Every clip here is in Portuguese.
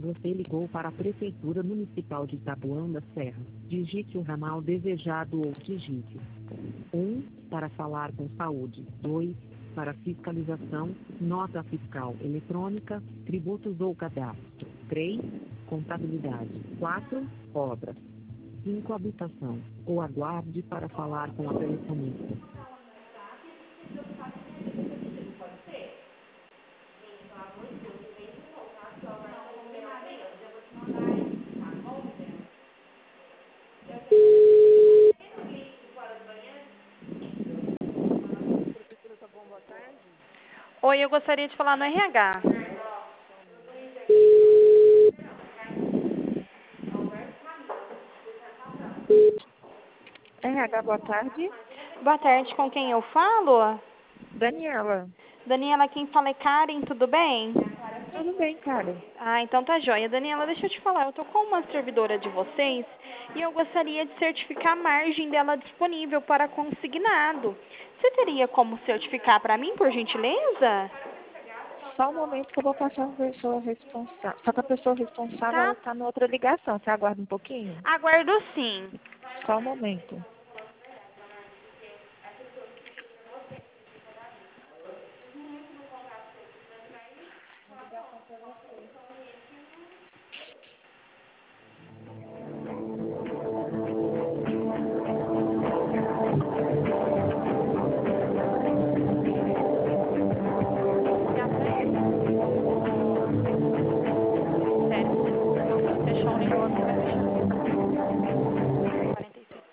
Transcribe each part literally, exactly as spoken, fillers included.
Você ligou para a Prefeitura Municipal de Taboão da Serra. Digite o ramal desejado ou digite um para falar com saúde, dois para fiscalização, nota fiscal eletrônica, tributos ou cadastro, três contabilidade, quatro obras, cinco habitação, ou aguarde para falar com a telefonista. Oi, eu gostaria de falar no R H. R H, boa tarde. Boa tarde, com quem eu falo? Daniela. Daniela, quem fala é Karen, tudo bem? Tudo bem, Karen? Ah, então tá joia. Daniela, deixa eu te falar, eu tô com uma servidora de vocês e eu gostaria de certificar a margem dela disponível para consignado. Você teria como certificar para mim, por gentileza? Só um momento que eu vou passar a pessoa responsável. Só que a pessoa responsável, ela Tá? está na outra ligação. Você aguarda um pouquinho? Aguardo sim. Só um momento. Fechou o negócio, vai fechar. quarenta e seis.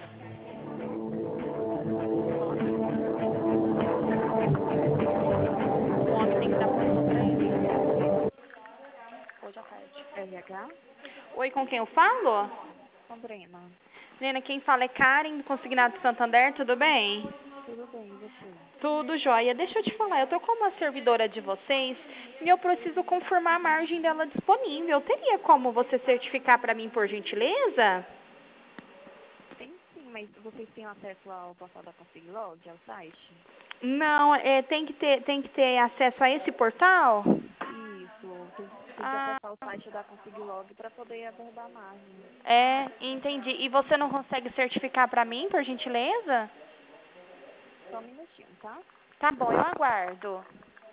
O homem tem que dar força pra ele. Hoje à tarde. R H? Oi, com quem eu falo? Com Brena. Nena, quem fala é Karen, do Consignado Santander, tudo bem? Tudo bem, e você? Tudo jóia. Deixa eu te falar, eu tô com uma servidora de vocês e eu preciso confirmar a margem dela disponível. Teria como você certificar para mim, por gentileza? Tem sim, mas vocês têm acesso ao portal da Consiglog, ao site? Não, é, tem que ter, tem que ter acesso a esse portal? Isso, tem, tem que Ah, acessar o site da Consiglog para poder abordar a margem. é, entendi. E você não consegue certificar para mim, por gentileza? Só um minutinho, tá? Tá bom, eu aguardo.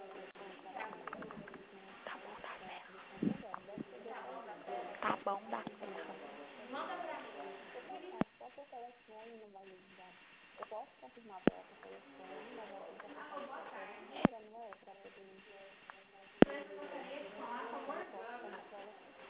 Tá bom, dá. Eu posso confirmar para ela por telefone, mas ela tem que acessar o site dela primeiro, não é? Para poder... Mas eu posso fazer para ela sim.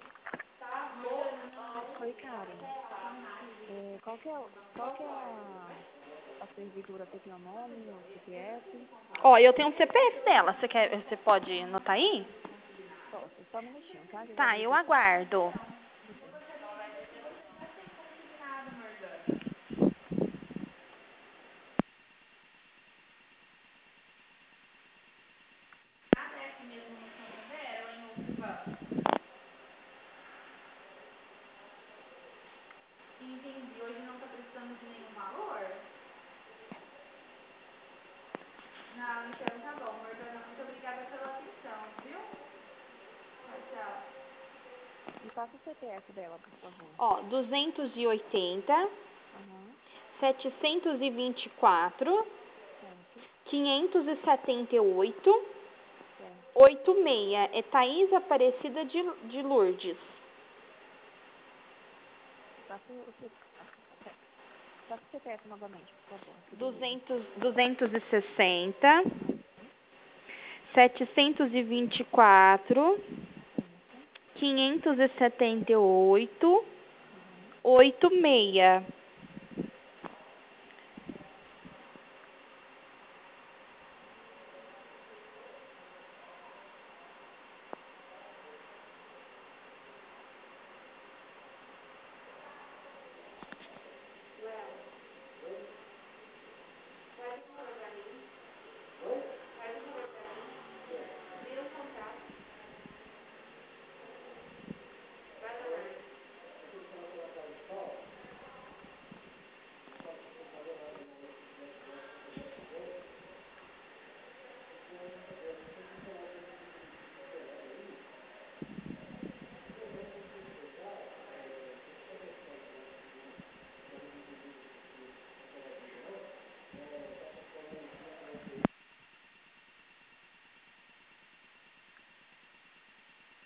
Oi, Karen. É, qual que é, o- qual que é a, a servidora? Você tem o nome, o C P F? Ó, eu tenho um C P F dela. Você quer, você pode anotar aí? Posso, só um minutinho, tá? Que eu já Tá, vejo eu aqui. aguardo. Tudo bem. Entendi. Hoje não tá precisando de nenhum valor? Não, então tá bom, Morgana. Muito obrigada pela atenção, viu? Tchau, tchau. Me passa o C P F dela, por favor. Ó, duzentos e oitenta, Aham, setecentos e vinte e quatro, certo, quinhentos e setenta e oito, certo. oitenta e seis. É Thaís Aparecida de, de Lourdes. Me passa o, C- a- a- passa o C P F novamente, por favor, por gentileza. duzentos, duzentos e sessenta, Aham, setecentos e vinte e quatro, certo. quinhentos e setenta e oito, Aham. oitenta e seis.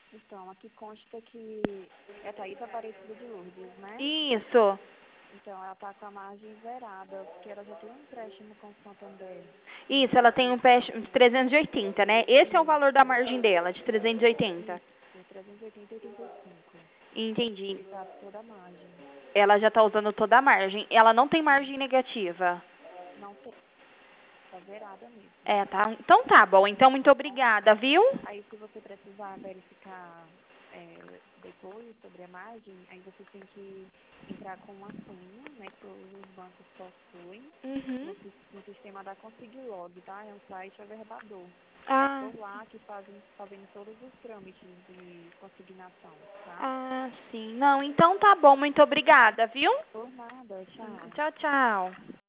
Então, aqui consta que é Thaís Aparecida de Lourdes, né? Isso. Então, ela tá com a margem zerada, porque ela já tem um empréstimo com o Santander. Isso, ela tem um pé de trezentos e oitenta, né? Esse é o valor da margem dela, de trezentos e oitenta. Isso, trezentos e oitenta e oitenta e cinco. Entendi. Está toda a margem. Ela já está usando toda a margem. Ela não tem margem negativa. Não tem, tá zerada mesmo. É, tá. Então tá bom. Então, muito obrigada, viu? Aí, se você precisar verificar é, depois sobre a margem, aí você tem que entrar com uma senha, né, que todos os bancos possuem, Uhum. no, sis- no sistema da Consiglog, tá? É um site averbador. É Ah, por lá que fazem, fazem todos os trâmites de consignação, tá? ah, sim. Não, então tá bom. Muito obrigada, viu? Por nada, tchau. Tchau, tchau.